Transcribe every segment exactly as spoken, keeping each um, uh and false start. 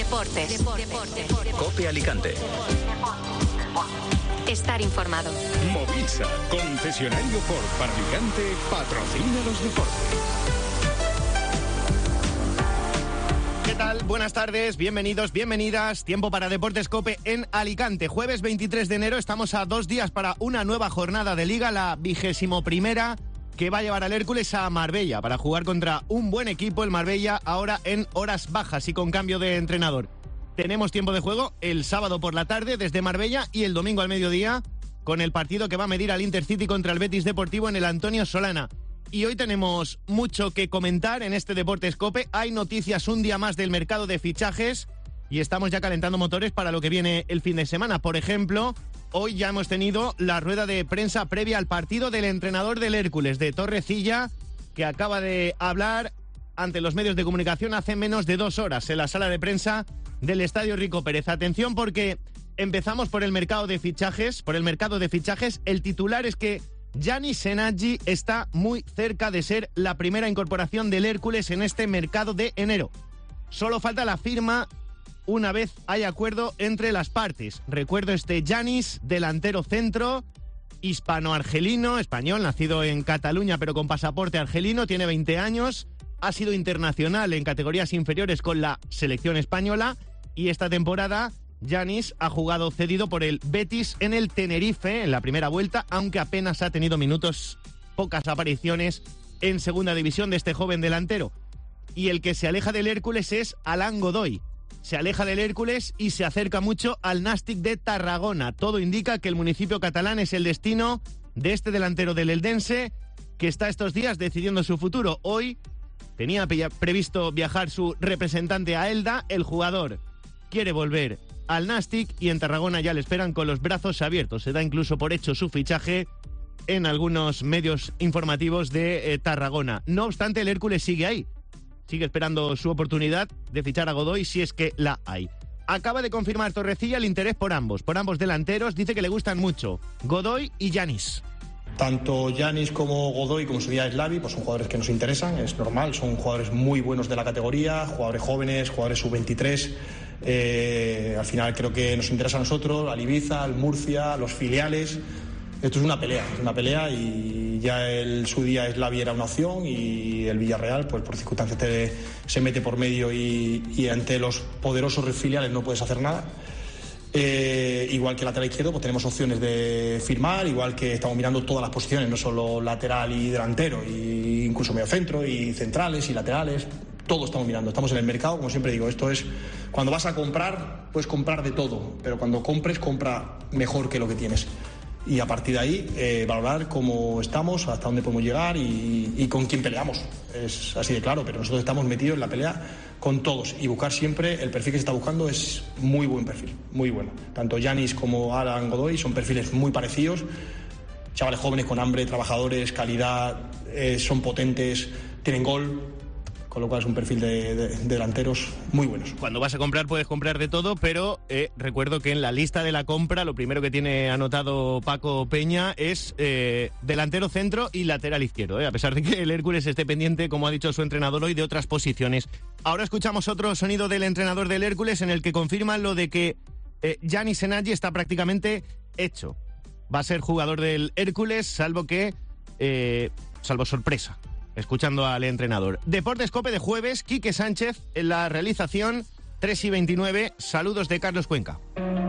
Deportes. Deportes. COPE Alicante. Estar informado. Movisa, concesionario Ford para Alicante, patrocina los deportes. ¿Qué tal? Buenas tardes, bienvenidos, bienvenidas. Tiempo para Deportes COPE en Alicante. Jueves veintitrés de enero, estamos a dos días para una nueva jornada de Liga, la vigésimo primera, que va a llevar al Hércules a Marbella para jugar contra un buen equipo, el Marbella, ahora en horas bajas y con cambio de entrenador. Tenemos tiempo de juego el sábado por la tarde desde Marbella y el domingo al mediodía con el partido que va a medir al Intercity contra el Betis Deportivo en el Antonio Solana. Y hoy tenemos mucho que comentar en este Deportes COPE. Hay noticias un día más del mercado de fichajes y estamos ya calentando motores para lo que viene el fin de semana. Por ejemplo, hoy ya hemos tenido la rueda de prensa previa al partido del entrenador del Hércules, de Torrecilla, que acaba de hablar ante los medios de comunicación hace menos de dos horas en la sala de prensa del Estadio Rico Pérez. Atención, porque empezamos por el mercado de fichajes. Por el mercado de fichajes, el titular es que Yanis Senadji está muy cerca de ser la primera incorporación del Hércules en este mercado de enero. Solo falta la firma una vez hay acuerdo entre las partes. Recuerdo este Yanis, delantero centro, hispano-argelino, español, nacido en Cataluña pero con pasaporte argelino, tiene veinte años, ha sido internacional en categorías inferiores con la selección española y esta temporada Yanis ha jugado cedido por el Betis en el Tenerife en la primera vuelta, aunque apenas ha tenido minutos, pocas apariciones en segunda división de este joven delantero. Y el que se aleja del Hércules es Alan Godoy. Se aleja del Hércules y se acerca mucho al Nàstic de Tarragona. Todo indica que el municipio catalán es el destino de este delantero del eldense que está estos días decidiendo su futuro. Hoy tenía previsto viajar su representante a Elda. El jugador quiere volver al Nàstic y en Tarragona ya le esperan con los brazos abiertos. Se da incluso por hecho su fichaje en algunos medios informativos de eh, Tarragona. No obstante, el Hércules sigue ahí. Sigue esperando su oportunidad de fichar a Godoy si es que la hay. Acaba de confirmar Torrecilla el interés por ambos, por ambos delanteros. Dice que le gustan mucho Godoy y Yanis. Tanto Yanis como Godoy, como su día Slavi, pues son jugadores que nos interesan, es normal, son jugadores muy buenos de la categoría, jugadores jóvenes, jugadores sub veintitrés. Eh, al final creo que nos interesa a nosotros, al Ibiza, al Murcia, los filiales. Esto es una pelea, es una pelea y ya el su día Slavi era una opción y el Villarreal, pues por circunstancias te, se mete por medio y, y ante los poderosos filiales no puedes hacer nada. Eh, igual que lateral izquierdo, pues tenemos opciones de firmar, igual que estamos mirando todas las posiciones, no solo lateral y delantero, y incluso mediocentro y centrales y laterales. Todo estamos mirando, estamos en el mercado, como siempre digo, esto es, cuando vas a comprar, puedes comprar de todo, pero cuando compres, compra mejor que lo que tienes. Y a partir de ahí, eh, valorar cómo estamos, hasta dónde podemos llegar y, y con quién peleamos. Es así de claro, pero nosotros estamos metidos en la pelea con todos y buscar siempre, el perfil que se está buscando es muy buen perfil, muy bueno. Tanto Yanis como Alan Godoy son perfiles muy parecidos, chavales jóvenes con hambre, trabajadores, calidad, eh, son potentes, tienen gol. Con lo cual es un perfil de, de, de delanteros muy buenos. Cuando vas a comprar puedes comprar de todo, pero eh, recuerdo que en la lista de la compra lo primero que tiene anotado Paco Peña es eh, delantero centro y lateral izquierdo, eh, a pesar de que el Hércules esté pendiente, como ha dicho su entrenador hoy, de otras posiciones. Ahora escuchamos otro sonido del entrenador del Hércules en el que confirma lo de que eh, Yanis Senadji está prácticamente hecho. Va a ser jugador del Hércules, salvo que, eh, salvo sorpresa. Escuchando al entrenador. Deportes COPE de jueves, Quique Sánchez en la realización, tres y veintinueve. Saludos de Carlos Cuenca.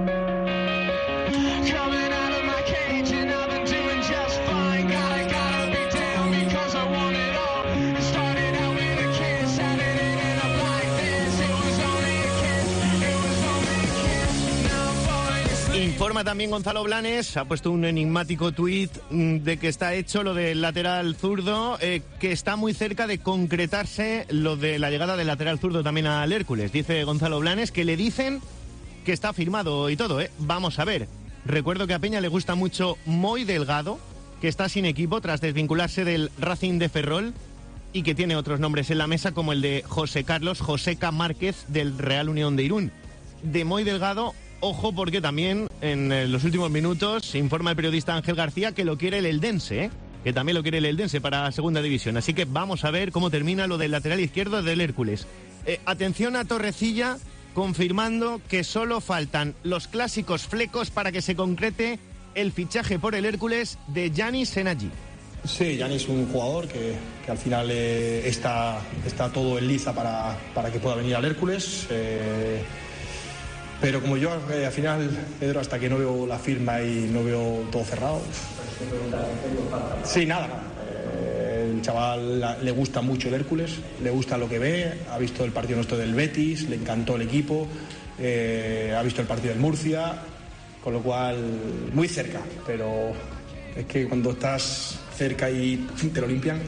Informa también Gonzalo Blanes, ha puesto un enigmático tuit de que está hecho lo del lateral zurdo, eh, que está muy cerca de concretarse lo de la llegada del lateral zurdo también al Hércules. Dice Gonzalo Blanes que le dicen que está firmado y todo, ¿eh? Vamos a ver. Recuerdo que a Peña le gusta mucho Moi Delgado, que está sin equipo tras desvincularse del Racing de Ferrol y que tiene otros nombres en la mesa como el de José Carlos Joseca Márquez del Real Unión de Irún. De Moi Delgado, ojo, porque también en los últimos minutos informa el periodista Ángel García que lo quiere el eldense, ¿eh? que también lo quiere el eldense para segunda división. Así que vamos a ver cómo termina lo del lateral izquierdo del Hércules. Eh, atención a Torrecilla confirmando que solo faltan los clásicos flecos para que se concrete el fichaje por el Hércules de Yanis Senagi. Sí, Yanis es un jugador que, que al final eh, está, está todo en liza para, para que pueda venir al Hércules. Eh, pero como yo, eh, al final, Pedro, hasta que no veo la firma y no veo todo cerrado... Sí, nada, nada. Eh, el chaval la, le gusta mucho el Hércules, le gusta lo que ve, ha visto el partido nuestro del Betis, le encantó el equipo, eh, ha visto el partido del Murcia, con lo cual, muy cerca, pero es que cuando estás cerca y te lo limpian,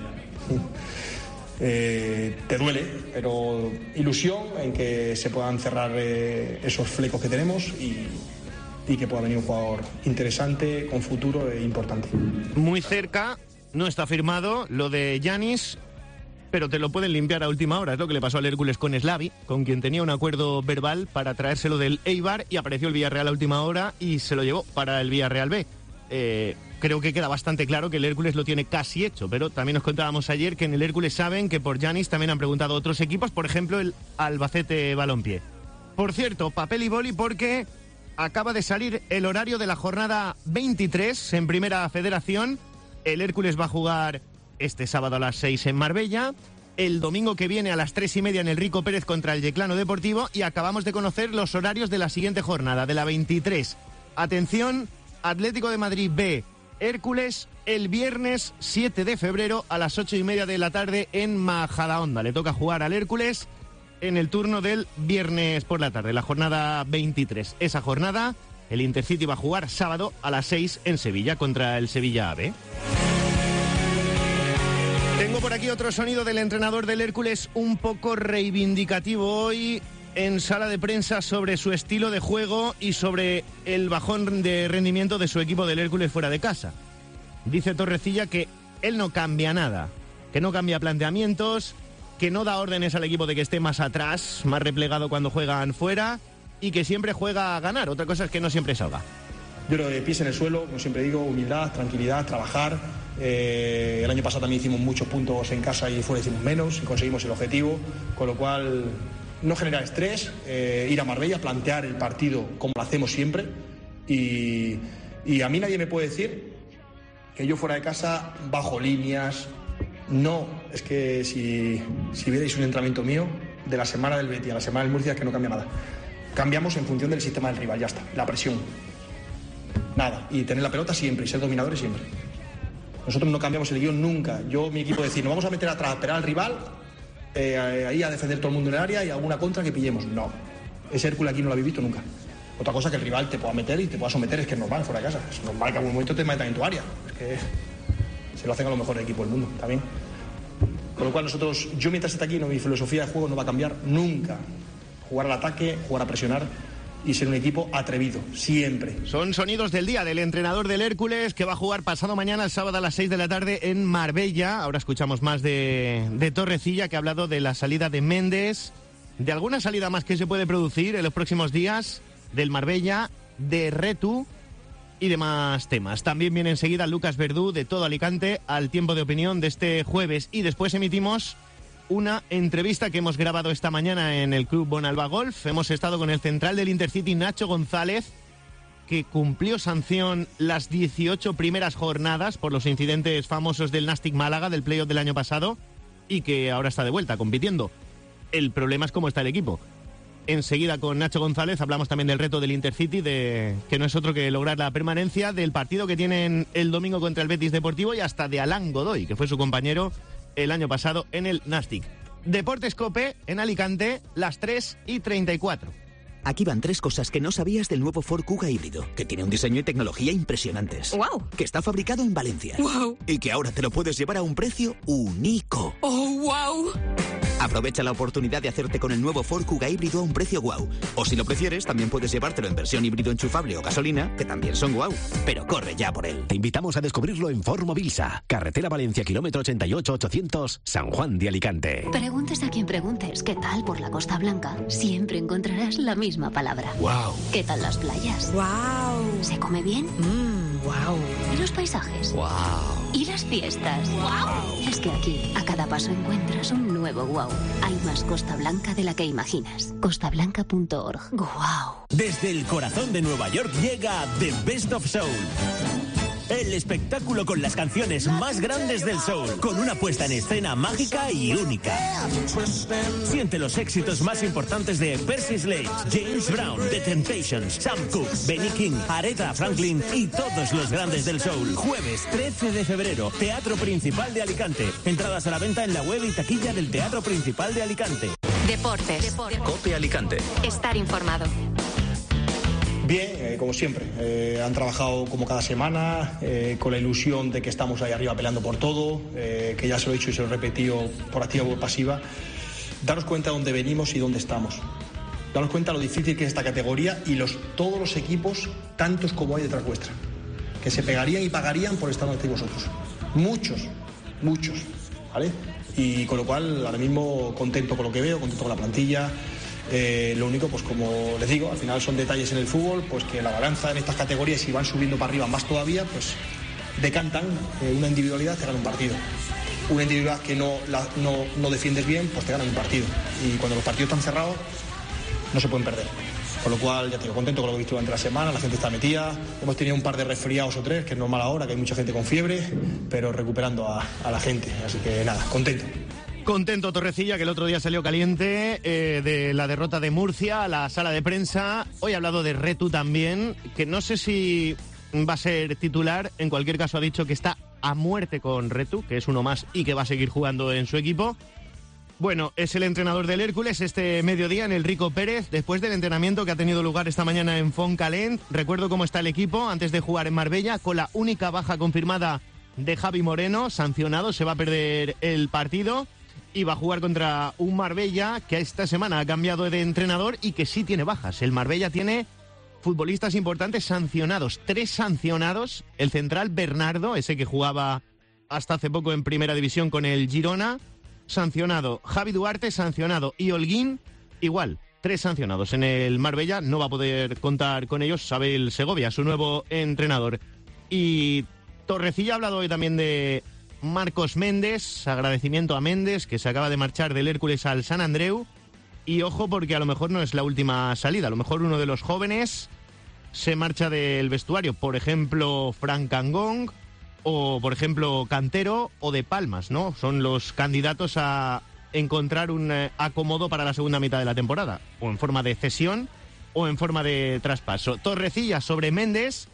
eh, te duele, pero ilusión en que se puedan cerrar eh, esos flecos que tenemos y... y que pueda venir un jugador interesante, con futuro e importante. Muy cerca, no está firmado lo de Yanis, pero te lo pueden limpiar a última hora. Es lo que le pasó al Hércules con Slavi, con quien tenía un acuerdo verbal para traérselo del Eibar y apareció el Villarreal a última hora y se lo llevó para el Villarreal B. Eh, creo que queda bastante claro que el Hércules lo tiene casi hecho, pero también nos contábamos ayer que en el Hércules saben que por Yanis también han preguntado otros equipos, por ejemplo el Albacete Balompié. Por cierto, papel y boli porque... acaba de salir el horario de la jornada veintitrés en Primera Federación. El Hércules va a jugar este sábado a las seis en Marbella, el domingo que viene a las tres y media en el Rico Pérez contra el Yeclano Deportivo, y acabamos de conocer los horarios de la siguiente jornada, de la veintitrés. Atención, Atlético de Madrid B, Hércules, el viernes siete de febrero a las ocho y media de la tarde en Majadahonda. Le toca jugar al Hércules en el turno del viernes por la tarde, la jornada veintitrés. Esa jornada, el Intercity va a jugar sábado a las seis en Sevilla contra el Sevilla A B. Tengo por aquí otro sonido del entrenador del Hércules un poco reivindicativo hoy en sala de prensa sobre su estilo de juego y sobre el bajón de rendimiento de su equipo del Hércules fuera de casa. Dice Torrecilla que él no cambia nada, que no cambia planteamientos, que no da órdenes al equipo de que esté más atrás, más replegado cuando juegan fuera y que siempre juega a ganar. Otra cosa es que no siempre salga. Yo creo que pies en el suelo, como siempre digo, humildad, tranquilidad, trabajar. Eh, el año pasado también hicimos muchos puntos en casa y fuera hicimos menos y conseguimos el objetivo, con lo cual no generar estrés, eh, ir a Marbella, plantear el partido como lo hacemos siempre y, y a mí nadie me puede decir que yo fuera de casa bajo líneas. No, es que si, si vierais un entrenamiento mío de la semana del Betis a la semana del Murcia es que no cambia nada. Cambiamos en función del sistema del rival, ya está, la presión. Nada, y tener la pelota siempre y ser dominadores siempre. Nosotros no cambiamos el guión nunca. Yo, mi equipo, decir, nos vamos a meter atrás, a esperar al rival, eh, ahí a defender todo el mundo en el área y alguna contra que pillemos. No, ese Hércules aquí no lo habéis visto nunca. Otra cosa que el rival te pueda meter y te pueda someter es que es normal fuera de casa. Es normal que en algún momento te metan en tu área. Es que se lo hacen a los mejores equipos del mundo, también. Con lo cual nosotros, yo mientras esté aquí, no, mi filosofía de juego no va a cambiar nunca. Jugar al ataque, jugar a presionar y ser un equipo atrevido, siempre. Son sonidos del día del entrenador del Hércules que va a jugar pasado mañana, el sábado a las seis de la tarde en Marbella. Ahora escuchamos más de, de Torrecilla, que ha hablado de la salida de Méndez, de alguna salida más que se puede producir en los próximos días, del Marbella, de Retu y demás temas. También viene enseguida Lucas Verdú de Todo Alicante al tiempo de opinión de este jueves y después emitimos una entrevista que hemos grabado esta mañana en el Club Bonalba Golf. Hemos estado con el central del Intercity, Nacho González, que cumplió sanción las dieciocho primeras jornadas por los incidentes famosos del Nastic Málaga, del playoff del año pasado, y que ahora está de vuelta compitiendo. El problema es cómo está el equipo. Enseguida con Nacho González hablamos también del reto del Intercity, de que no es otro que lograr la permanencia, del partido que tienen el domingo contra el Betis Deportivo y hasta de Alan Godoy, que fue su compañero el año pasado en el Nastic. Deportes Cope en Alicante, las tres y treinta y cuatro. Aquí van tres cosas que no sabías del nuevo Ford Kuga híbrido, que tiene un diseño y tecnología impresionantes. ¡Wow! Que está fabricado en Valencia. ¡Wow! Y que ahora te lo puedes llevar a un precio único. ¡Oh, wow! Aprovecha la oportunidad de hacerte con el nuevo Ford Kuga híbrido a un precio guau. O si lo prefieres, también puedes llevártelo en versión híbrido enchufable o gasolina, que también son guau. Pero corre ya por él. Te invitamos a descubrirlo en Ford Mobilsa, carretera Valencia, kilómetro ochenta y ocho ochocientos, San Juan de Alicante. Preguntes a quien preguntes qué tal por la Costa Blanca, siempre encontrarás la misma palabra. ¡Wow! ¿Qué tal las playas? ¡Wow! ¿Se come bien? Mmm, ¡Wow! ¿Y los paisajes? ¡Wow! ¿Y las fiestas? ¡Wow! Es que aquí, a cada paso encuentras un nuevo wow. Hay más Costa Blanca de la que imaginas. costa blanca punto org. ¡Wow! Desde el corazón de Nueva York llega The Best of Soul. El espectáculo con las canciones más grandes del soul, con una puesta en escena mágica y única. Siente los éxitos más importantes de Percy Sledge, James Brown, The Temptations, Sam Cooke, Benny King, Aretha Franklin y todos los grandes del soul. Jueves trece de febrero, Teatro Principal de Alicante. Entradas a la venta en la web y taquilla del Teatro Principal de Alicante. Deportes. Deportes. COPE Alicante. Estar informado. Bien, eh, como siempre, eh, han trabajado como cada semana, eh, con la ilusión de que estamos ahí arriba peleando por todo, eh, que ya se lo he dicho y se lo he repetido por activa o por pasiva. Daros cuenta de dónde venimos y dónde estamos. Daros cuenta de lo difícil que es esta categoría y los, todos los equipos, tantos como hay detrás vuestra, que se pegarían y pagarían por estar donde estáis vosotros. Muchos, muchos, ¿vale? Y con lo cual, ahora mismo contento con lo que veo, contento con la plantilla. Eh, lo único, pues como les digo, al final son detalles en el fútbol, pues que la balanza en estas categorías, si van subiendo para arriba más todavía, pues decantan. Eh, una individualidad te gana un partido, una individualidad que no, la, no, no defiendes bien, pues te gana un partido, y cuando los partidos están cerrados no se pueden perder. Con lo cual, ya te digo, contento con lo que he visto durante la semana, la gente está metida, hemos tenido un par de resfriados o tres, que es normal ahora, que hay mucha gente con fiebre, pero recuperando a, a la gente, así que nada, contento. Contento Torrecilla, que el otro día salió caliente eh, de la derrota de Murcia a la sala de prensa. Hoy ha hablado de Retu también, que no sé si va a ser titular. En cualquier caso ha dicho que está a muerte con Retu, que es uno más y que va a seguir jugando en su equipo. Bueno, es el entrenador del Hércules este mediodía en el Rico Pérez, después del entrenamiento que ha tenido lugar esta mañana en Fontcalent. Recuerdo cómo está el equipo antes de jugar en Marbella, con la única baja confirmada de Javi Moreno, sancionado, se va a perder el partido. Y va a jugar contra un Marbella que esta semana ha cambiado de entrenador y que sí tiene bajas. El Marbella tiene futbolistas importantes sancionados, tres sancionados. El central Bernardo, ese que jugaba hasta hace poco en Primera División con el Girona, sancionado. Javi Duarte, sancionado. Y Holguín, igual, tres sancionados. En el Marbella no va a poder contar con ellos, sabe el Segovia, su nuevo entrenador. Y Torrecilla ha hablado hoy también de Marcos Méndez, agradecimiento a Méndez, que se acaba de marchar del Hércules al San Andreu. Y ojo, porque a lo mejor no es la última salida, a lo mejor uno de los jóvenes se marcha del vestuario, por ejemplo Frank Cangong, o por ejemplo Cantero o De Palmas, ¿no? Son los candidatos a encontrar un eh, acomodo para la segunda mitad de la temporada, o en forma de cesión o en forma de traspaso. Torrecilla sobre Méndez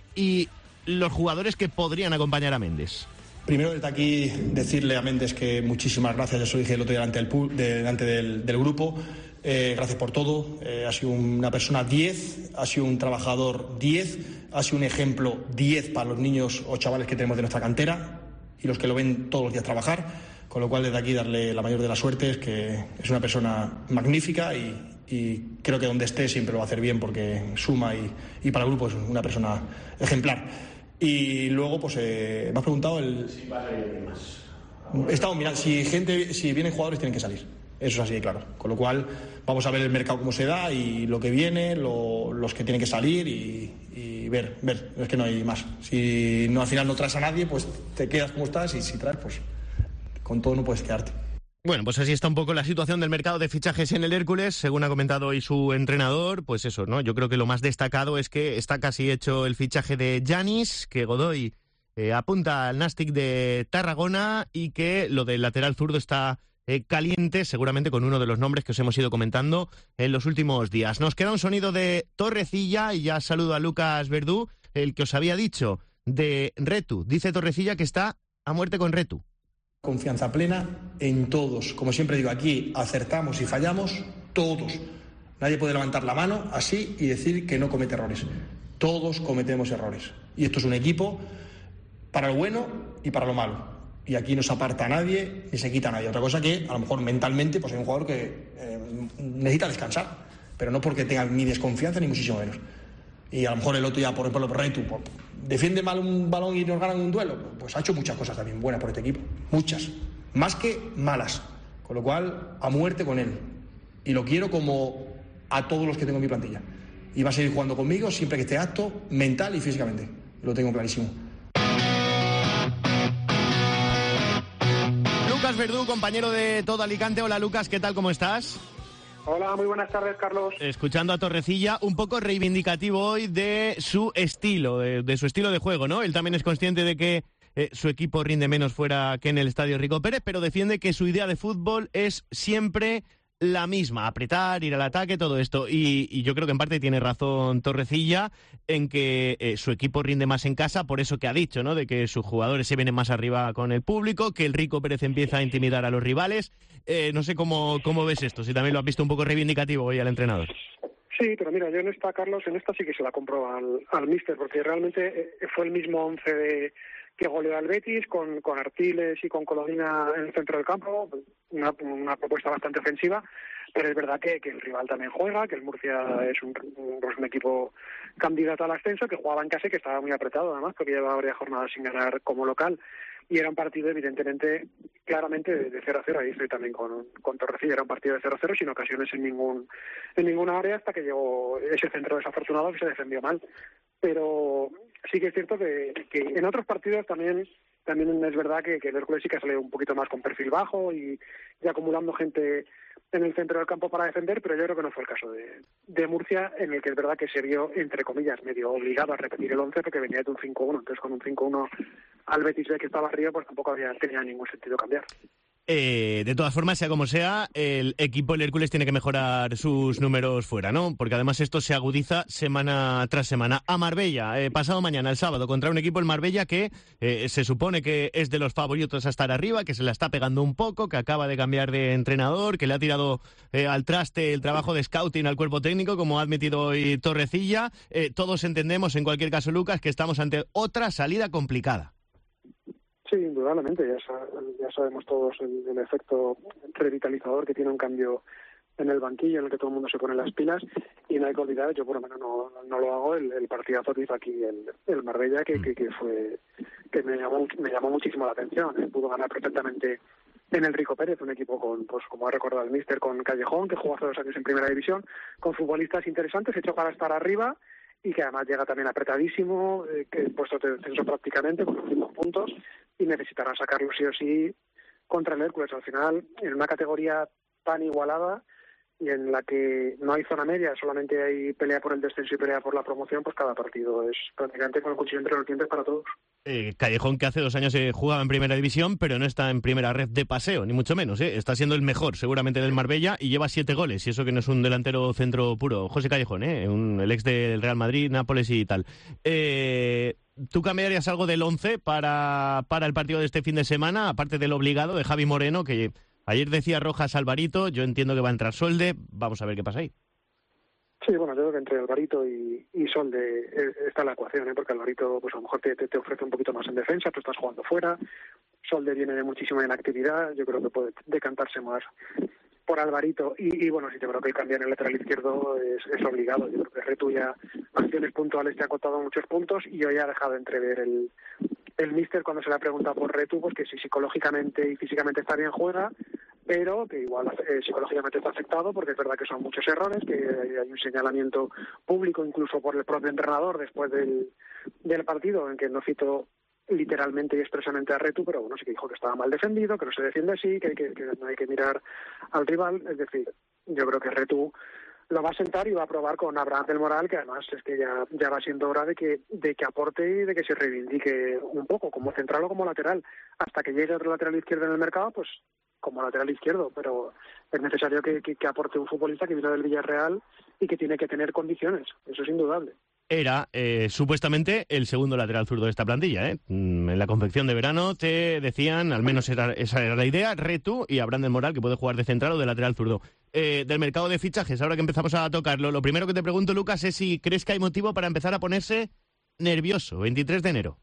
y los jugadores que podrían acompañar a Méndez. Primero, desde aquí, decirle a Méndez que muchísimas gracias, ya se lo dije el otro día delante del, delante del, del grupo, eh, gracias por todo, eh, ha sido una persona diez, ha sido un trabajador diez, ha sido un ejemplo diez para los niños o chavales que tenemos de nuestra cantera y los que lo ven todos los días trabajar, con lo cual desde aquí darle la mayor de las suertes, que es una persona magnífica y, y creo que donde esté siempre lo va a hacer bien porque suma y, y para el grupo es una persona ejemplar. Y luego, pues, eh, me has preguntado el... Sí, va a salir más. He estado mirando, si gente, si vienen jugadores tienen que salir. Eso es así de claro. Con lo cual, vamos a ver el mercado cómo se da y lo que viene, lo, los que tienen que salir y, y ver, ver. Es que no hay más. Si no al final no traes a nadie, pues te quedas como estás y si traes, pues con todo no puedes quedarte. Bueno, pues así está un poco la situación del mercado de fichajes en el Hércules, según ha comentado hoy su entrenador, pues eso, ¿no? Yo creo que lo más destacado es que está casi hecho el fichaje de Yanis, que Godoy eh, apunta al Nastic de Tarragona y que lo del lateral zurdo está eh, caliente, seguramente con uno de los nombres que os hemos ido comentando en los últimos días. Nos queda un sonido de Torrecilla y ya saludo a Lucas Verdú, el que os había dicho de Retu. Dice Torrecilla que está a muerte con Retu. Confianza plena en todos. Como siempre digo, aquí acertamos y fallamos todos. Nadie puede levantar la mano así y decir que no comete errores. Todos cometemos errores. Y esto es un equipo para lo bueno y para lo malo. Y aquí no se aparta a nadie ni se quita a nadie. Otra cosa que a lo mejor mentalmente pues hay un jugador que eh, necesita descansar, pero no porque tenga ni desconfianza ni muchísimo menos. Y a lo mejor el otro día, por ejemplo, por Retu, por, defiende mal un balón y nos ganan un duelo, pues ha hecho muchas cosas también buenas por este equipo, muchas, más que malas, con lo cual a muerte con él, y lo quiero como a todos los que tengo en mi plantilla, y va a seguir jugando conmigo siempre que esté apto, mental y físicamente. lo tengo clarísimo. Lucas Verdú, compañero de Todo Alicante. Hola Lucas, ¿qué tal? ¿Cómo estás? Hola, muy buenas tardes, Carlos. Escuchando a Torrecilla, un poco reivindicativo hoy de su estilo, de, de su estilo de juego, ¿no? Él también es consciente de que eh, su equipo rinde menos fuera que en el Estadio Rico Pérez, pero defiende que su idea de fútbol es siempre la misma, apretar, ir al ataque, todo esto. Y, y yo creo que en parte tiene razón Torrecilla en que eh, su equipo rinde más en casa, por eso que ha dicho, ¿no? De que sus jugadores se vienen más arriba con el público, que el Rico Pérez empieza a intimidar a los rivales. Eh, no sé cómo, cómo ves esto, si también lo has visto un poco reivindicativo hoy al entrenador. Sí, pero mira, yo en esta, Carlos, en esta sí que se la compro al, al míster, porque realmente fue el mismo once de... que goleó al Betis, con, con Artiles y con Colodina en el centro del campo, una, una propuesta bastante ofensiva, pero es verdad que, que el rival también juega, que el Murcia es un, un, pues un equipo candidato al ascenso, que jugaba en casa y que estaba muy apretado además, porque llevaba varias jornadas sin ganar como local, y era un partido evidentemente, claramente de cero a cero, ahí estoy también con, con Torrecilla, era un partido de cero a cero sin ocasiones en ningún en ninguna área hasta que llegó ese centro desafortunado que se defendió mal. Pero sí que es cierto que, que en otros partidos también también es verdad que, que el Hércules sí que ha salido un poquito más con perfil bajo y, y acumulando gente en el centro del campo para defender, pero yo creo que no fue el caso de, de Murcia, en el que es verdad que se vio, entre comillas, medio obligado a repetir el once porque venía de un cinco uno, entonces con un cinco uno al Betis B que estaba arriba, pues tampoco había tenía ningún sentido cambiar. Eh, de todas formas, sea como sea, el equipo, el Hércules, tiene que mejorar sus números fuera, ¿no? Porque además esto se agudiza semana tras semana. A Marbella, eh, pasado mañana, el sábado, contra un equipo, el Marbella, que eh, se supone que es de los favoritos a estar arriba, que se la está pegando un poco, que acaba de cambiar de entrenador, que le ha tirado eh, al traste el trabajo de scouting al cuerpo técnico, como ha admitido hoy Torrecilla. Eh, todos entendemos, en cualquier caso, Lucas, que estamos ante otra salida complicada. Sí, indudablemente, ya, ya sabemos todos el, el efecto revitalizador que tiene un cambio en el banquillo en el que todo el mundo se pone las pilas y no hay que olvidar, yo por lo menos no, no lo hago, el, el partidazo que hizo aquí el, el Marbella que, que, que fue que me llamó me llamó muchísimo la atención, ¿eh? Pudo ganar perfectamente en el Rico Pérez, un equipo con, pues como ha recordado el míster, con Callejón, que jugó hace dos años en Primera División, con futbolistas interesantes, hecho para estar arriba y que además llega también apretadísimo, eh, que puesto de descenso prácticamente con los mismos puntos y necesitará sacarlo sí o sí contra el Hércules. Al final, en una categoría tan igualada y en la que no hay zona media, solamente hay pelea por el descenso y pelea por la promoción, pues cada partido es prácticamente con el cuchillo entre los dientes para todos. Eh, Callejón, que hace dos años eh, jugaba en Primera División, pero no está en primera red de paseo, ni mucho menos. Eh. Está siendo el mejor, seguramente, del Marbella y lleva siete goles, y eso que no es un delantero centro puro. José Callejón, eh, un, el ex del Real Madrid, Nápoles y tal. Eh, ¿Tú cambiarías algo del once para, para el partido de este fin de semana, aparte del obligado de Javi Moreno, que ayer decía Rojas Alvarito? Yo entiendo que va a entrar Solde, vamos a ver qué pasa ahí. Sí, bueno, yo creo que entre Alvarito y, y Solde está la ecuación, ¿eh? Porque Alvarito pues a lo mejor te, te, te ofrece un poquito más en defensa, tú estás jugando fuera, Solde viene de muchísima inactividad, yo creo que puede decantarse más por Alvarito y, y bueno, sí, yo creo que el cambiar en el lateral izquierdo es, es obligado. Yo creo que Retu ya acciones puntuales te ha costado muchos puntos y hoy ha dejado de entrever el, el míster cuando se le ha preguntado por Retu, pues que si psicológicamente y físicamente está bien juega, pero que igual eh, psicológicamente está afectado porque es verdad que son muchos errores, que hay un señalamiento público incluso por el propio entrenador después del, del partido en que no cito literalmente y expresamente a Retu, pero bueno, sí que dijo que estaba mal defendido, que no se defiende así, que, que, que no hay que mirar al rival. Es decir, yo creo que Retu lo va a sentar y va a probar con Abraham del Moral, que además es que ya, ya va siendo hora de que, de que aporte y de que se reivindique un poco, como central o como lateral. Hasta que llegue otro lateral izquierdo en el mercado, pues como lateral izquierdo, pero es necesario que, que, que aporte un futbolista que vino del Villarreal y que tiene que tener condiciones, eso es indudable. Era eh, supuestamente el segundo lateral zurdo de esta plantilla, ¿eh? En la confección de verano te decían, al menos era, esa era la idea, Retu y Abraham del Moral, que puede jugar de central o de lateral zurdo. Eh, del mercado de fichajes, ahora que empezamos a tocarlo, lo primero que te pregunto, Lucas, es si crees que hay motivo para empezar a ponerse nervioso, veintitrés de enero.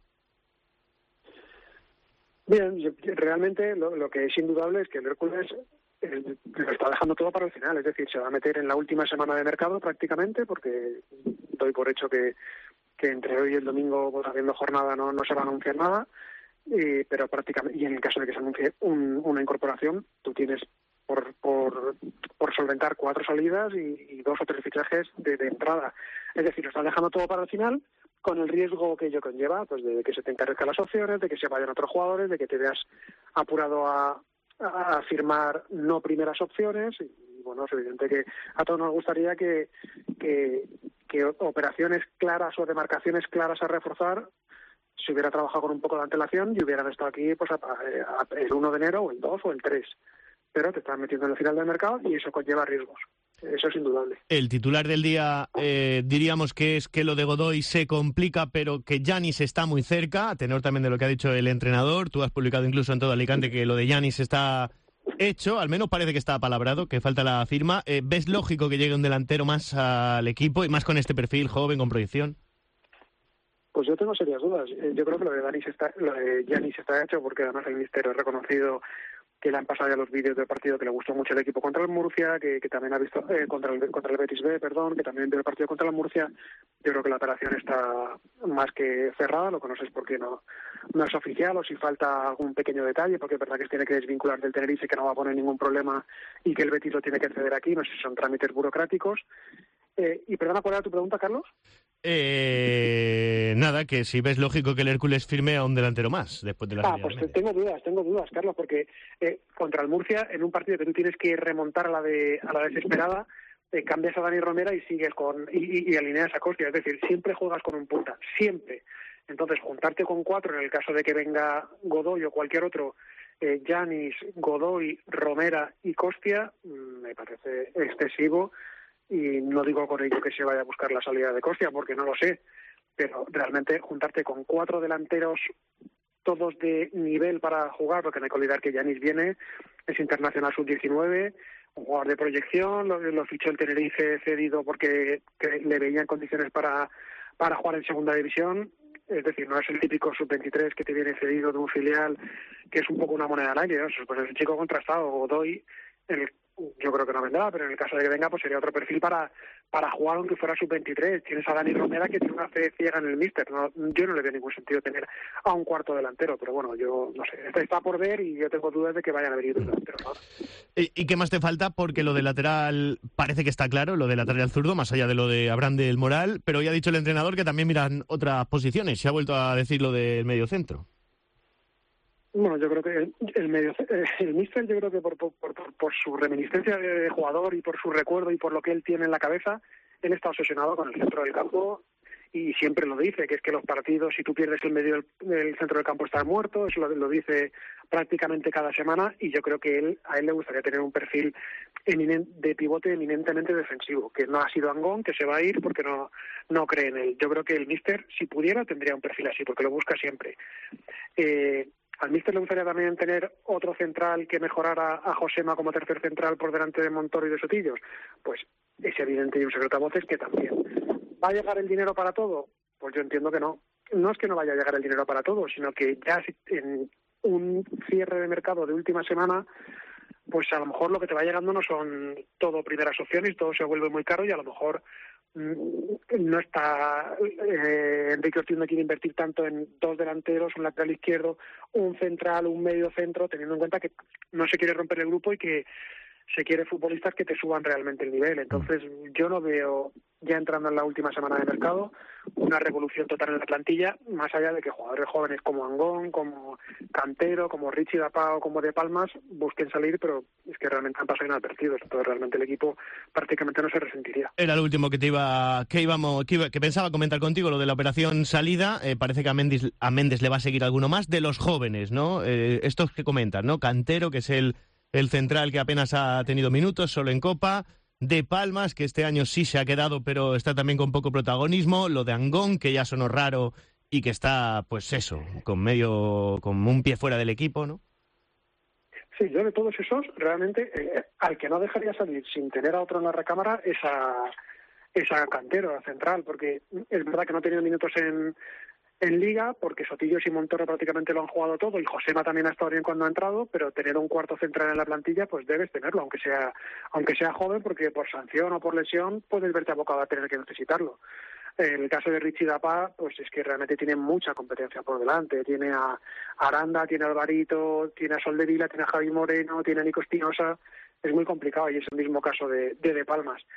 Bien, yo, realmente lo, lo que es indudable es que el Hércules eh, lo está dejando todo para el final, es decir, se va a meter en la última semana de mercado prácticamente, porque doy por hecho que, que entre hoy y el domingo, pues, habiendo jornada, no, no se va a anunciar nada, y, pero prácticamente, y en el caso de que se anuncie un, una incorporación, tú tienes por, por, por solventar cuatro salidas y, y dos o tres fichajes de, de entrada. Es decir, lo está dejando todo para el final, con el riesgo que ello conlleva, pues de que se te encarezcan las opciones, de que se vayan otros jugadores, de que te veas apurado a, a firmar no primeras opciones. Y bueno, es evidente que a todos nos gustaría que, que, que operaciones claras o demarcaciones claras a reforzar se hubiera trabajado con un poco de antelación y hubieran estado aquí pues a, a, a el uno de enero o el dos o el tres. Pero te están metiendo en el final del mercado y eso conlleva riesgos. Eso es indudable. El titular del día eh, diríamos que es que lo de Godoy se complica, pero que Giannis está muy cerca, a tenor también de lo que ha dicho el entrenador. Tú has publicado incluso en todo Alicante que lo de Giannis está hecho, al menos parece que está apalabrado, que falta la firma. Eh, ¿Ves lógico que llegue un delantero más al equipo y más con este perfil joven, con proyección? Pues yo tengo serias dudas. Yo creo que lo de Giannis está, lo de Giannis está hecho porque además el míster ha reconocido que le han pasado ya los vídeos del partido, que le gustó mucho el equipo contra el Murcia, que, que también ha visto eh, contra el contra el Betis B, perdón, que también vio el partido contra el Murcia. Yo creo que la operación está más que cerrada, lo que no sé es por qué no, no es oficial o si falta algún pequeño detalle, porque es verdad que se tiene que desvincular del Tenerife, que no va a poner ningún problema y que el Betis lo tiene que ceder aquí, no sé si son trámites burocráticos. Eh, y perdona, ¿cuál era tu pregunta, Carlos? Eh, nada, que si ves lógico que el Hércules firme a un delantero más después de la Ah, pues tengo dudas, tengo dudas, Carlos, porque eh, contra el Murcia, en un partido que tú tienes que remontar a la de a la desesperada, eh, cambias a Dani Romera y sigues con y, y, y alineas a Costia, es decir, siempre juegas con un punta, siempre. Entonces, juntarte con cuatro en el caso de que venga Godoy o cualquier otro, eh, Giannis, Godoy, Romera y Costia, mmm, me parece excesivo. Y no digo con ello que se vaya a buscar la salida de Costia, porque no lo sé, pero realmente juntarte con cuatro delanteros, todos de nivel para jugar, porque no hay que olvidar que Giannis viene, es internacional sub diecinueve, un jugador de proyección, lo, lo fichó el Tenerife cedido porque le veían condiciones para, para jugar en segunda división, es decir, no es el típico sub veintitrés que te viene cedido de un filial, que es un poco una moneda al aire, ¿no? Pues es un chico contrastado, Godoy, el yo creo que no vendrá, pero en el caso de que venga, pues sería otro perfil para para jugar aunque fuera sub veintitrés. Tienes a Dani Romera que tiene una fe ciega en el míster. No, yo no le veo ningún sentido tener a un cuarto delantero, pero bueno, yo no sé, está, está por ver y yo tengo dudas de que vayan a venir dos delanteros, ¿no? ¿Y, ¿Y qué más te falta? Porque lo de lateral parece que está claro, lo de lateral zurdo, más allá de lo de Abraham del Moral, pero ya ha dicho el entrenador que también miran otras posiciones. Se ha vuelto a decir lo del medio centro. Bueno, yo creo que el, el medio el míster, yo creo que por, por, por, por su reminiscencia de jugador y por su recuerdo y por lo que él tiene en la cabeza, él está obsesionado con el centro del campo y siempre lo dice, que es que los partidos, si tú pierdes el medio del centro del campo, estás muerto. Eso lo, lo dice prácticamente cada semana y yo creo que él a él le gustaría tener un perfil eminen, de pivote eminentemente defensivo, que no ha sido Angón, que se va a ir porque no no cree en él. Yo creo que el míster, si pudiera, tendría un perfil así, porque lo busca siempre. Eh, Al míster le gustaría también tener otro central que mejorara a Josema como tercer central por delante de Montoro y de Sotillos. Pues es evidente y un secreto a voces que también. ¿Va a llegar el dinero para todo? Pues yo entiendo que no. No es que no vaya a llegar el dinero para todo, sino que ya en un cierre de mercado de última semana, pues a lo mejor lo que te va llegando no son todo primeras opciones, todo se vuelve muy caro y a lo mejor no está eh, Enrique Ortiz no quiere invertir tanto en dos delanteros, un lateral izquierdo, un central, un medio centro, teniendo en cuenta que no se quiere romper el grupo y que se quiere futbolistas que te suban realmente el nivel. Entonces yo no veo, ya entrando en la última semana de mercado, una revolución total en la plantilla, más allá de que jugadores jóvenes como Angón, como Cantero, como Richie Dapao, como De Palmas busquen salir, pero es que realmente han pasado inadvertidos, entonces realmente el equipo prácticamente no se resentiría. Era lo último que te iba que íbamos que, iba, que pensaba comentar contigo, lo de la operación salida. Eh, parece que a Méndez, a Méndez le va a seguir alguno más de los jóvenes, ¿no? Eh, estos que comentan, ¿no? Cantero, que es el el central que apenas ha tenido minutos, solo en Copa. De Palmas, que este año sí se ha quedado, pero está también con poco protagonismo. Lo de Angón, que ya sonó raro y que está, pues eso, con medio, con un pie fuera del equipo, ¿no? Sí, yo de todos esos, realmente, eh, al que no dejaría salir sin tener a otro en la recámara es a, es a Cantero, a central, porque es verdad que no ha tenido minutos en... en Liga, porque Sotillos y Montoro prácticamente lo han jugado todo y Josema también ha estado bien cuando ha entrado, pero tener un cuarto central en la plantilla, pues debes tenerlo, aunque sea aunque sea joven, porque por sanción o por lesión puedes verte abocado a tener que necesitarlo. En el caso de Richie Dapá, pues es que realmente tiene mucha competencia por delante. Tiene a Aranda, tiene a Alvarito, tiene a Soldevila, tiene a Javi Moreno, tiene a Nico Espinosa. Es muy complicado y es el mismo caso de De, de Palmas.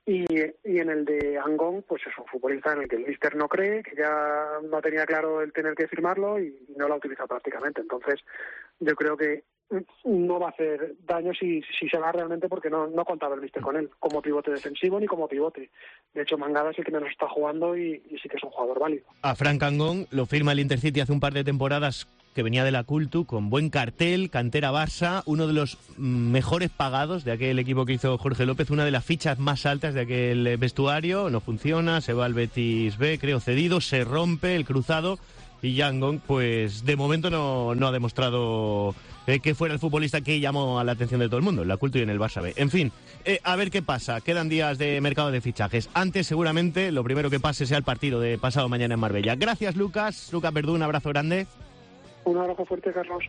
Y, y en el de Angón, pues es un futbolista en el que el míster no cree, que ya no tenía claro el tener que firmarlo y no lo ha utilizado prácticamente. Entonces, yo creo que no va a hacer daño si, si se va realmente, porque no, no contaba el míster con él como pivote defensivo ni como pivote. De hecho, Mangada es el que menos está jugando y, y sí que es un jugador válido. A Frank Angón lo firma el Intercity hace un par de temporadas, que venía de la Cultu, con buen cartel, cantera Barça, uno de los mejores pagados de aquel equipo que hizo Jorge López, una de las fichas más altas de aquel vestuario. No funciona, se va al Betis B, creo cedido, se rompe el cruzado y Angón, pues de momento no, no ha demostrado eh, que fuera el futbolista que llamó a la atención de todo el mundo, en la Cultu y en el Barça B. En fin, eh, a ver qué pasa, quedan días de mercado de fichajes. Antes, seguramente, lo primero que pase sea el partido de pasado mañana en Marbella. Gracias, Lucas. Lucas Verdú, un abrazo grande. Un abrazo fuerte, Carlos.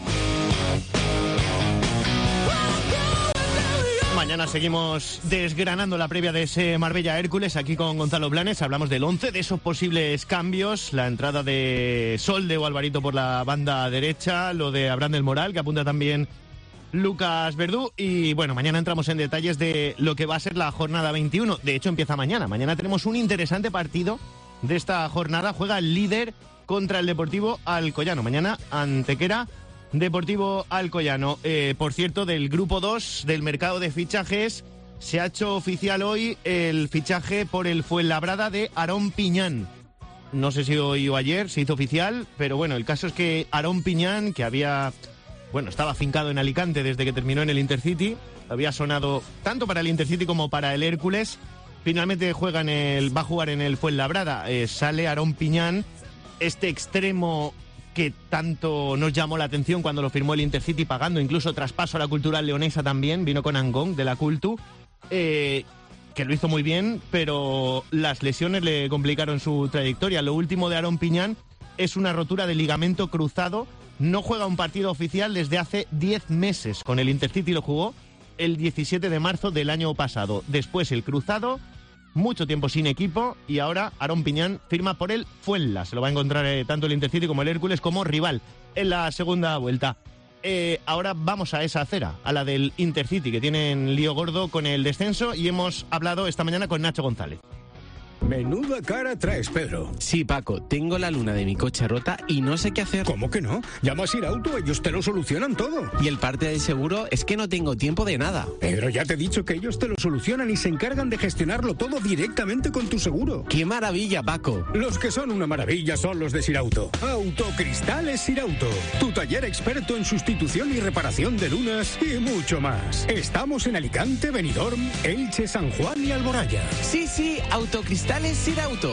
Mañana seguimos desgranando la previa de ese Marbella-Hércules aquí con Gonzalo Blanes. Hablamos del once, de esos posibles cambios, la entrada de Solde o Alvarito por la banda derecha, lo de Abraham del Moral, que apunta también Lucas Verdú. Y bueno, mañana entramos en detalles de lo que va a ser la jornada veintiuno. De hecho, empieza mañana. Mañana tenemos un interesante partido de esta jornada. Juega el líder contra el Deportivo Alcoyano. Mañana, Antequera, Deportivo Alcoyano. Eh, por cierto, del grupo dos del mercado de fichajes, se ha hecho oficial hoy el fichaje por el Fuenlabrada de Aarón Piñán. No sé si hoy o ayer se hizo oficial, pero bueno, el caso es que Aarón Piñán, que había, bueno, estaba afincado en Alicante desde que terminó en el Intercity, había sonado tanto para el Intercity como para el Hércules, finalmente juega en el, va a jugar en el Fuenlabrada. Eh, sale Aarón Piñán, este extremo que tanto nos llamó la atención cuando lo firmó el Intercity, pagando incluso traspaso a la Cultural Leonesa también, vino con Angón de la Cultu, eh, que lo hizo muy bien, pero las lesiones le complicaron su trayectoria. Lo último de Aarón Piñán es una rotura de ligamento cruzado, no juega un partido oficial desde hace diez meses, con el Intercity lo jugó el diecisiete de marzo del año pasado, después el cruzado, mucho tiempo sin equipo, y ahora Aarón Piñán firma por el Fuenla. Se lo va a encontrar eh, tanto el Intercity como el Hércules como rival en la segunda vuelta. Eh, ahora vamos a esa acera, a la del Intercity, que tienen lío gordo con el descenso, y hemos hablado esta mañana con Nacho González. Menuda cara traes, Pedro. Sí, Paco, tengo la luna de mi coche rota y no sé qué hacer. ¿Cómo que no? Llamas a Irauto, ellos te lo solucionan todo. Y el parte del seguro es que no tengo tiempo de nada. Pedro, ya te he dicho que ellos te lo solucionan y se encargan de gestionarlo todo directamente con tu seguro. ¡Qué maravilla, Paco! Los que son una maravilla son los de Sirauto. Autocristales Sirauto, tu taller experto en sustitución y reparación de lunas y mucho más. Estamos en Alicante, Benidorm, Elche, San Juan y Alboraya. Sí, sí, Autocristales Sirauto.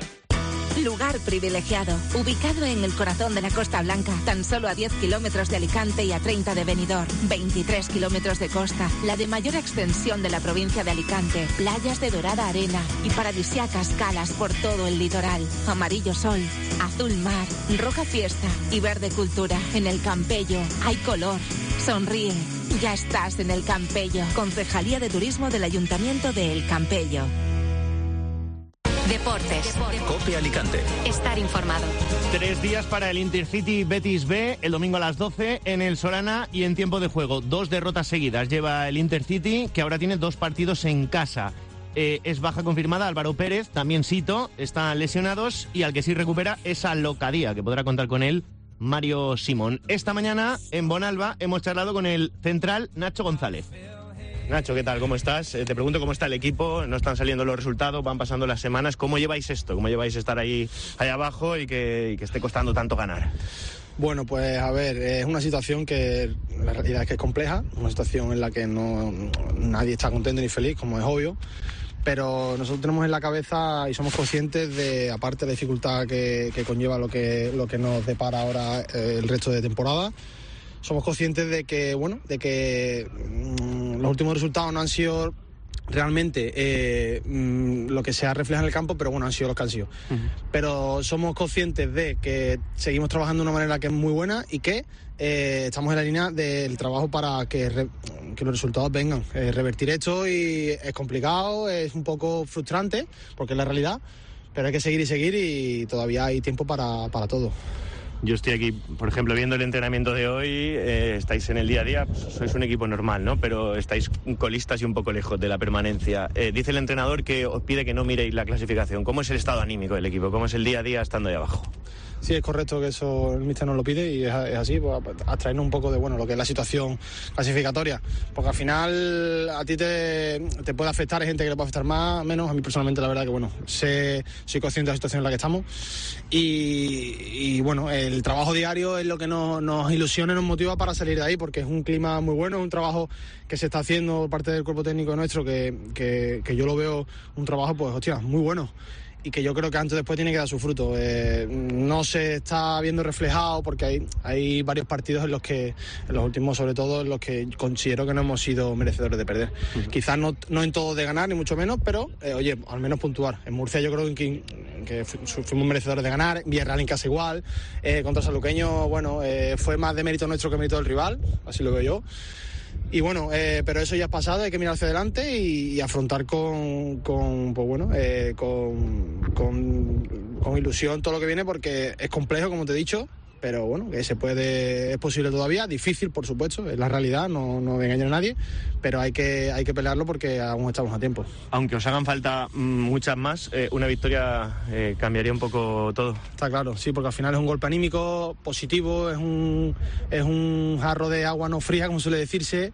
Lugar privilegiado, ubicado en el corazón de la Costa Blanca, tan solo a diez kilómetros de Alicante y a treinta de Benidorm, veintitrés kilómetros de costa, la de mayor extensión de la provincia de Alicante, playas de dorada arena y paradisíacas calas por todo el litoral, amarillo sol, azul mar, roja fiesta y verde cultura. En el Campello hay color. Sonríe, ya estás en el Campello. Concejalía de Turismo del Ayuntamiento de El Campello. Deportes. COPE Alicante. Estar informado. Tres días para el Intercity Betis B, el domingo a las doce en el Solana y en tiempo de juego. Dos derrotas seguidas lleva el Intercity, que ahora tiene dos partidos en casa. Eh, es baja confirmada Álvaro Pérez, también Sito, están lesionados, y al que sí recupera es a Locadía, que podrá contar con él Mario Simón. Esta mañana en Bonalba hemos charlado con el central Nacho González. Nacho, ¿qué tal? ¿Cómo estás? Eh, te pregunto cómo está el equipo, no están saliendo los resultados, van pasando las semanas. ¿Cómo lleváis esto? ¿Cómo lleváis estar ahí, ahí abajo y que, y que esté costando tanto ganar? Bueno, pues a ver, es una situación que la realidad es que es compleja, una situación en la que no nadie está contento ni feliz, como es obvio, pero nosotros tenemos en la cabeza y somos conscientes de, aparte de la dificultad que, que conlleva lo que, lo que nos depara ahora eh, el resto de temporada, somos conscientes de que, bueno, de que mmm, los últimos resultados no han sido realmente eh, mmm, lo que se ha reflejado en el campo, pero bueno, han sido los que han sido. Uh-huh. Pero somos conscientes de que seguimos trabajando de una manera que es muy buena y que eh, estamos en la línea del trabajo para que, re, que los resultados vengan. Eh, revertir esto y es complicado, es un poco frustrante, porque es la realidad, pero hay que seguir y seguir y todavía hay tiempo para, para todo. Yo estoy aquí, por ejemplo, viendo el entrenamiento de hoy, eh, estáis en el día a día, pues, sois un equipo normal, ¿no? Pero estáis colistas y un poco lejos de la permanencia. Eh, dice el entrenador que os pide que no miréis la clasificación. ¿Cómo es el estado anímico del equipo? ¿Cómo es el día a día estando ahí abajo? Sí, es correcto que eso el míster nos lo pide y es, es así, pues, abstraernos un poco de bueno lo que es la situación clasificatoria, porque al final a ti te, te puede afectar, hay gente que le puede afectar más, menos. A mí personalmente la verdad que bueno, sé, soy consciente de la situación en la que estamos y, y bueno, el trabajo diario es lo que nos, nos ilusiona y nos motiva para salir de ahí, porque es un clima muy bueno, es un trabajo que se está haciendo por parte del cuerpo técnico nuestro, que, que, que yo lo veo un trabajo pues hostia, muy bueno. Y que yo creo que antes o después tiene que dar su fruto. Eh, no se está viendo reflejado porque hay, hay varios partidos en los que, en los últimos sobre todo, en los que considero que no hemos sido merecedores de perder. Uh-huh. Quizás no, no en todo de ganar, ni mucho menos, pero eh, oye, al menos puntuar. En Murcia yo creo que, que fuimos merecedores de ganar, Villarreal en casa igual, eh, contra Sanluqueño, bueno, eh, fue más de mérito nuestro que mérito del rival, así lo veo yo. Y bueno, eh, pero eso ya es pasado, hay que mirar hacia adelante y, y afrontar con, con pues bueno, eh, con, con, con ilusión todo lo que viene, porque es complejo, como te he dicho, pero bueno, que se puede, es posible todavía, difícil por supuesto, es la realidad, no, no engañar a nadie, pero hay que, hay que pelearlo porque aún estamos a tiempo. Aunque os hagan falta muchas más, eh, una victoria eh, cambiaría un poco todo. Está claro, sí, porque al final es un golpe anímico positivo, es un, es un jarro de agua no fría, como suele decirse,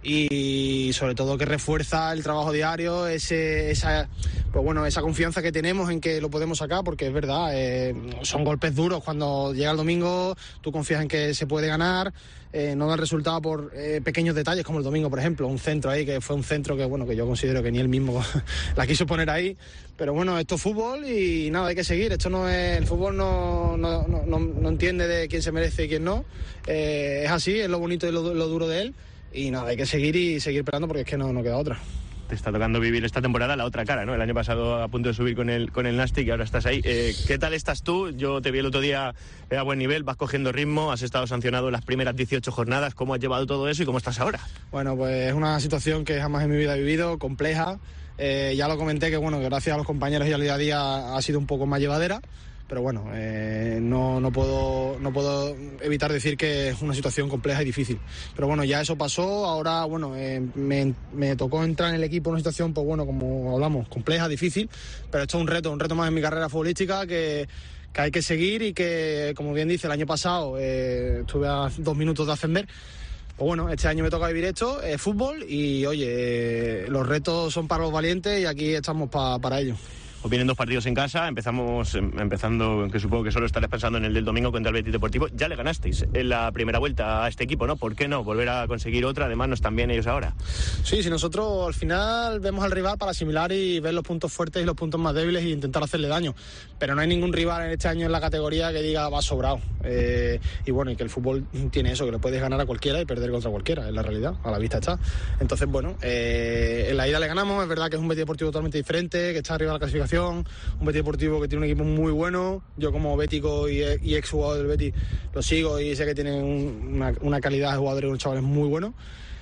y sobre todo que refuerza el trabajo diario, ese, esa, pues bueno, esa confianza que tenemos en que lo podemos sacar, porque es verdad, eh, son golpes duros. Cuando llega el domingo tú confías en que se puede ganar, eh, no da el resultado por eh, pequeños detalles, como el domingo, por ejemplo, un centro ahí que fue un centro que bueno que yo considero que ni él mismo la quiso poner ahí, pero bueno, esto es fútbol y nada, hay que seguir. Esto no es, el fútbol no, no, no, no, no entiende de quién se merece y quién no, eh, es así, es lo bonito y lo, lo duro de él. Y nada, hay que seguir y seguir peleando porque es que no, no queda otra. Te está tocando vivir esta temporada la otra cara, ¿no? El año pasado a punto de subir con el, con el Nastic y ahora estás ahí. Eh, ¿Qué tal estás tú? Yo te vi el otro día a buen nivel, vas cogiendo ritmo, has estado sancionado en las primeras dieciocho jornadas. ¿Cómo has llevado todo eso y cómo estás ahora? Bueno, pues es una situación que jamás en mi vida he vivido, compleja. Eh, ya lo comenté que, bueno, que gracias a los compañeros y al día a día ha sido un poco más llevadera. Pero bueno, eh, no, no, puedo, no puedo evitar decir que es una situación compleja y difícil. Pero bueno, ya eso pasó, ahora bueno, eh, me, me tocó entrar en el equipo en una situación, pues bueno, como hablamos, compleja, difícil, pero esto es un reto, un reto más en mi carrera futbolística que, que hay que seguir y que, como bien dice, el año pasado eh, estuve a dos minutos de ascender. Pues bueno, este año me toca vivir esto, es fútbol y oye, eh, los retos son para los valientes y aquí estamos pa, para ello. Os vienen dos partidos en casa, empezamos empezando, que supongo que solo estarás pensando en el del domingo contra el Betis Deportivo. Ya le ganasteis en la primera vuelta a este equipo, ¿no? ¿Por qué no volver a conseguir otra? Además, no están bien ellos ahora. Sí, si nosotros al final vemos al rival para asimilar y ver los puntos fuertes y los puntos más débiles e intentar hacerle daño. Pero no hay ningún rival en este año en la categoría que diga va sobrado. Eh, y bueno, y que el fútbol tiene eso, que le puedes ganar a cualquiera y perder contra cualquiera, es la realidad, a la vista está. Entonces, bueno, eh, en la ida le ganamos, es verdad que es un Betis Deportivo totalmente diferente, que está arriba de la clasificación, un Betis Deportivo que tiene un equipo muy bueno. Yo como bético y, y ex jugador del Betis lo sigo y sé que tienen un, una, una calidad de jugadores y unos chavales muy buenos.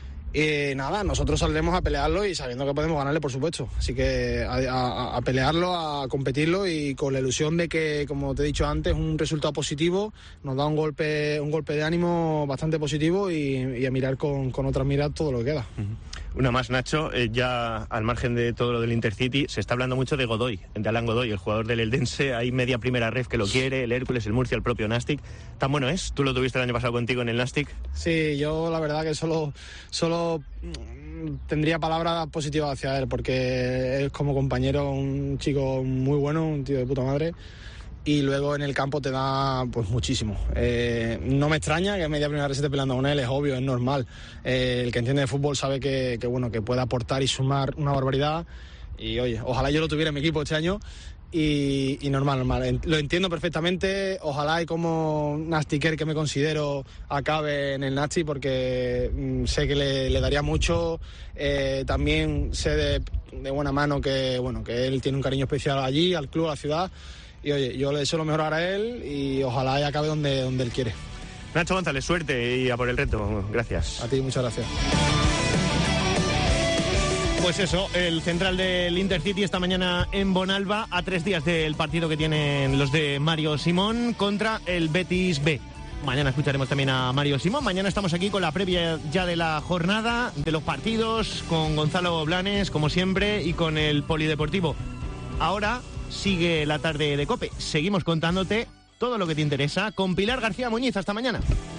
Y nada, nosotros saldremos a pelearlo y sabiendo que podemos ganarle, por supuesto. Así que a, a, a pelearlo, a competirlo y con la ilusión de que, como te he dicho antes, un resultado positivo nos da un golpe un golpe de ánimo bastante positivo y, y a mirar con, con otras miradas todo lo que queda. Uh-huh. Una más, Nacho, eh, ya al margen de todo lo del Intercity, se está hablando mucho de Godoy, de Alan Godoy, el jugador del Eldense. Hay media primera ref que lo quiere, el Hércules, el Murcia, el propio Nastic. ¿Tan bueno es? ¿Tú lo tuviste el año pasado contigo en el Nastic? Sí, yo la verdad que solo, solo tendría palabras positivas hacia él, porque es como compañero un chico muy bueno, un tío de puta madre. Y luego en el campo te da pues muchísimo. Eh, no me extraña que media primera vez esté peleando con él, es obvio, es normal. Eh, el que entiende de fútbol sabe que, que bueno que puede aportar y sumar una barbaridad. Y oye, ojalá yo lo tuviera en mi equipo este año. Y, y normal, normal. Lo entiendo perfectamente. Ojalá y como Nastiker que me considero acabe en el Nastic, porque mm, sé que le, le daría mucho. Eh, también sé de, de buena mano que bueno que él tiene un cariño especial allí, al club, a la ciudad. Y oye, yo le deseo lo mejor a él y ojalá y acabe donde, donde él quiere. Nacho González, suerte y a por el reto. Gracias. A ti, muchas gracias. Pues eso, el central del Intercity esta mañana en Bonalba, a tres días del partido que tienen los de Mario Simón contra el Betis B. Mañana escucharemos también a Mario Simón. Mañana estamos aquí con la previa ya de la jornada, de los partidos, con Gonzalo Blanes, como siempre, y con el Polideportivo. Ahora sigue la tarde de COPE. Seguimos contándote todo lo que te interesa con Pilar García Muñiz. Hasta mañana.